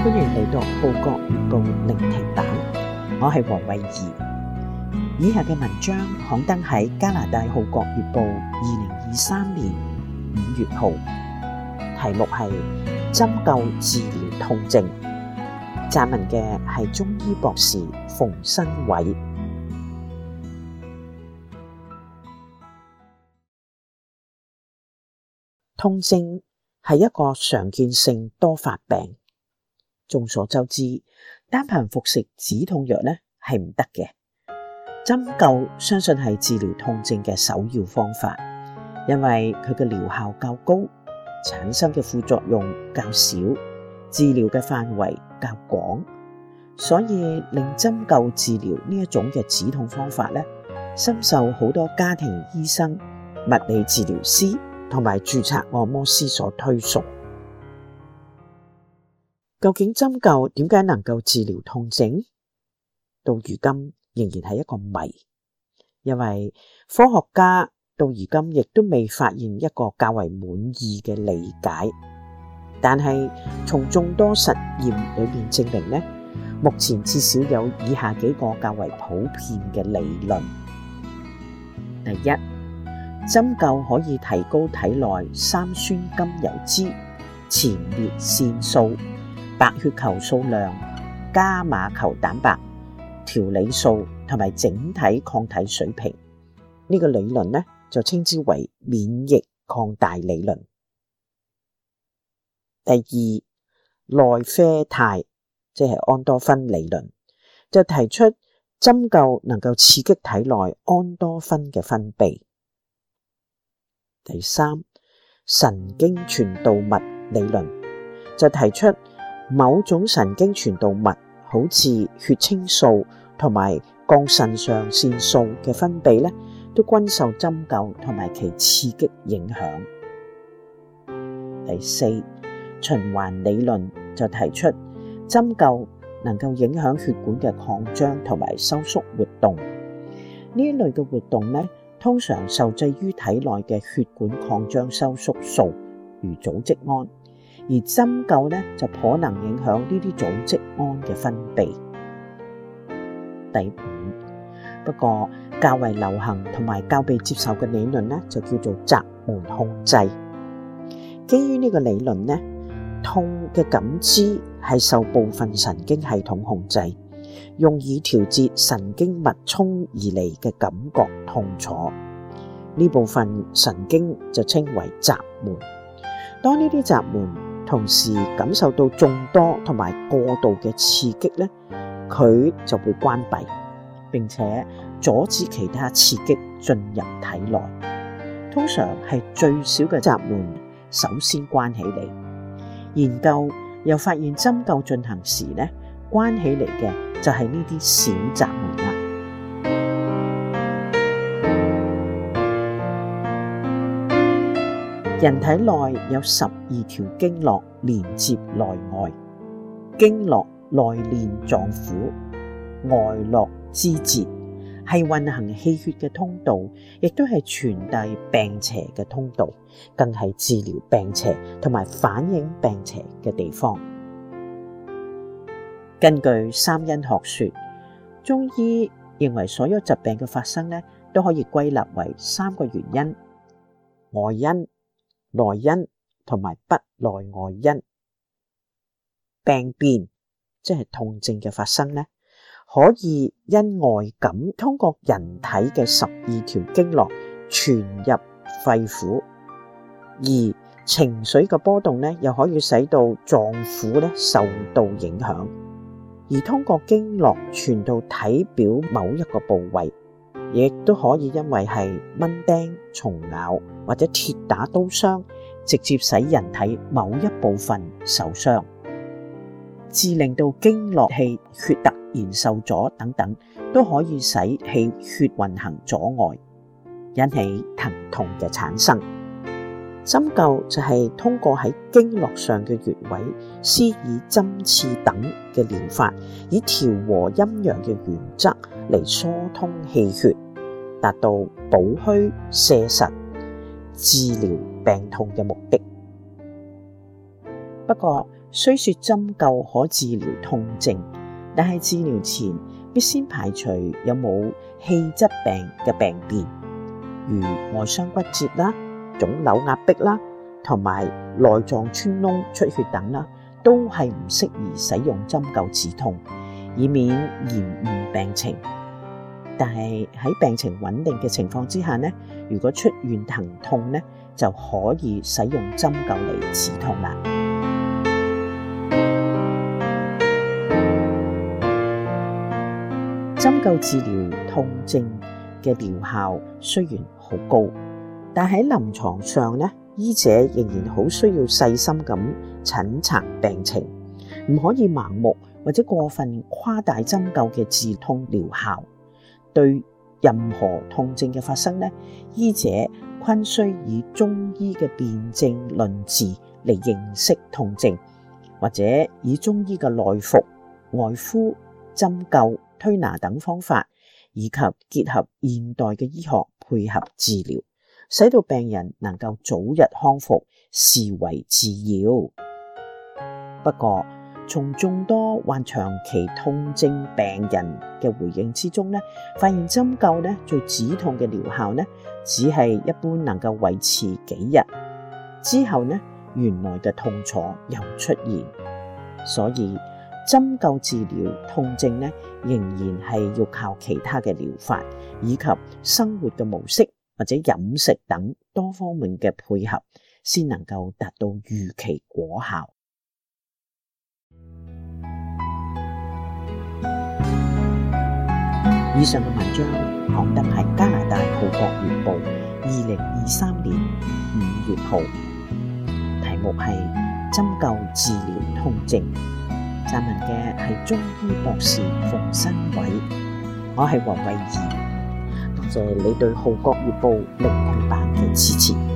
歡迎嚟到《號角月報》聆聽版，我係黃慧儀。以下嘅文章刊登喺加拿大《號角月報》2023年5月號，題目係針灸治療痛症，撰文嘅係中醫博士馮新偉。痛症係一個常見性多發病。眾所周知，單憑服食止痛藥呢係唔得嘅。針灸相信係治療痛症嘅首要方法，因為佢嘅療效較高，產生嘅副作用較少，治療嘅範圍較廣，所以令針灸治療呢一種嘅止痛方法呢，深受好多家庭醫生、物理治療師同埋註冊按摩師所推崇。究竟針灸點解能夠治療痛症？到如今仍然係一個謎，因為科學家到如今亦都未發現一個較為滿意嘅理解。但係從眾多實驗裏面證明呢，目前至少有以下幾個較為普遍嘅理論。第一，針灸可以提高體內三酸甘油酯、前列腺素、白血球數量、伽馬球蛋白、調理素同埋整體抗體水平。呢個理論呢，就稱之為免疫擴大理論。第二，內啡肽即係安多酚理論，就提出針灸能夠刺激體內安多酚嘅分泌。第三，神經傳導物理論，就提出某種神經傳導物，好似血清素同埋降腎上腺素嘅分泌咧，都均受針灸同埋其刺激影響。第四，循環理論就提出針灸能夠影響血管嘅擴張同埋收縮活動。呢一類嘅活動咧，通常受制於體內嘅血管擴張收縮素，如組織胺。而針灸呢，就可能影響呢啲組織胺嘅分泌。第五，不過較為流行同埋較被接受嘅理論呢，就叫做閘門控制。基於呢個理論呢，痛嘅感知係受部分神經系統控制，用以調節神經脈衝而嚟嘅感覺痛楚。呢部分神經就稱為閘門。當呢啲閘門同時感受到眾多同埋過度嘅刺激呢，佢就會關閉，並且阻止其他刺激進入體內。通常係最小嘅閘門首先關起嚟。研究又發現針灸進行時呢，關起嚟嘅就係呢啲小閘門啦。人體內有12條經絡連接內外，經絡內連臟腑，外絡肢節，係運行氣血嘅通道，亦都係傳遞病邪嘅通道，更係治療病邪同埋反映病邪嘅地方。根據三因學說，中醫認為所有疾病嘅發生呢，都可以歸納為三個原因：外因、內因同埋不內外因。病變即係痛症嘅發生呢，可以因外感通過人體嘅12條經絡傳入肺腑，而情緒嘅波動呢，又可以使到臟腑呢受到影響，而通過經絡傳到體表某一個部位，亦都可以因為係蚊叮、蟲咬或者鐵打刀傷，直接使人體某一部分受傷，致令到經絡氣血突然受阻等等，都可以使氣血運行阻礙，引起疼痛嘅產生。針灸就係通過喺經絡上嘅穴位施以針刺等嘅療法，以調和陰陽嘅原則嚟疏通氣血，達到補虛瀉實、治療病痛嘅目的。 不過雖說針灸可治療痛症，但係治療前必先排除有冇氣質病嘅病變，如外傷骨折啦、腫瘤壓迫啦，同埋內臟穿窿出血等啦，都係唔適宜使用針灸止痛，以免延誤病情。但係喺病情穩定嘅情況之下呢，如果出現疼痛呢，就可以使用針灸嚟止痛啦。針灸治療痛症嘅療效雖然好高，但喺臨床上呢，醫者仍然好需要細心咁診察病情，唔可以盲目或者過分誇大針灸嘅治痛療效。對任何痛症嘅發生呢，醫者均需以中醫嘅辨證論治嚟認識痛症，或者以中醫嘅內服、外敷、針灸、推拿等方法，以及結合現代嘅醫學配合治療，使到病人能夠早日康復，視為至要。不過，從眾多患長期痛症病人嘅回應之中呢，發現針灸呢做止痛嘅療效呢，只係一般能夠維持幾日，之後呢原來嘅痛楚又出現，所以針灸治療痛症呢，仍然係要靠其他嘅療法，以及生活嘅模式或者飲食等多方面嘅配合，先能夠達到預期果效。以上嘅文章講得係加拿大《號角月報》2023年5月號，題目係針灸治療痛症，撰文嘅係中醫博士馮新偉，我係黃慧儀，多謝你對《號角月報》聆聽版嘅支持。